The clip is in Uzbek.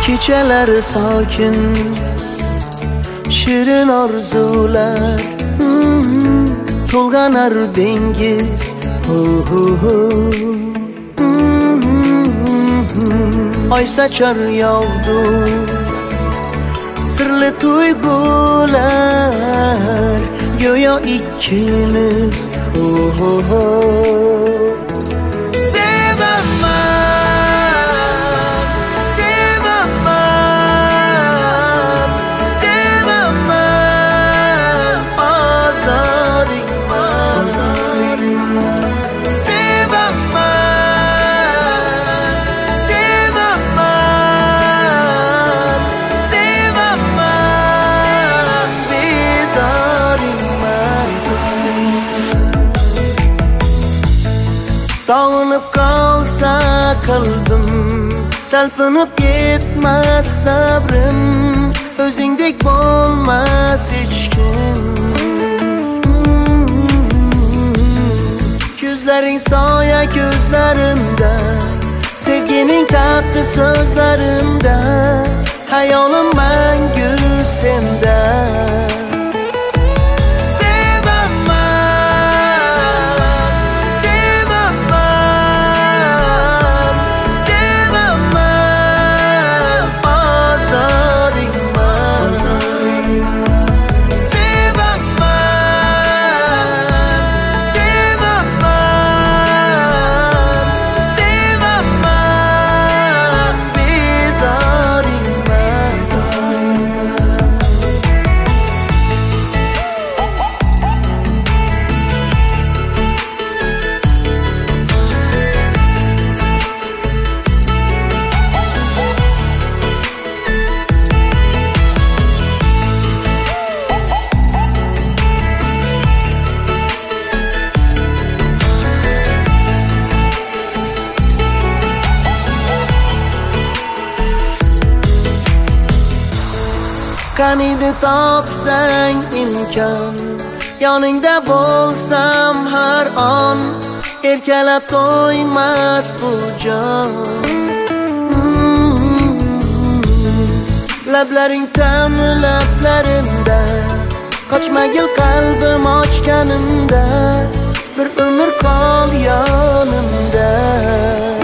Kechalari sokin, shirin orzular, to'lg'anar dengiz. Oy sochar yog'du sirli tuyg'ular, go'yo ikkimiz. Sog'inib qolsa qalbim, talpinib ketmas sabrim, o'zingdek bo'lmas hech kim. Ko'zlaring soya ko'zlarimda, sevgining tafti so'zlarimda, hayolim mangu senda. Qaniydi topsang imkon, yoningda bo'lsam har on, erkalab to'ymas bu jon. Lablaring ta'mi lablarimda, qochmagil qalbim ochganimda, bir umr qol yonimda.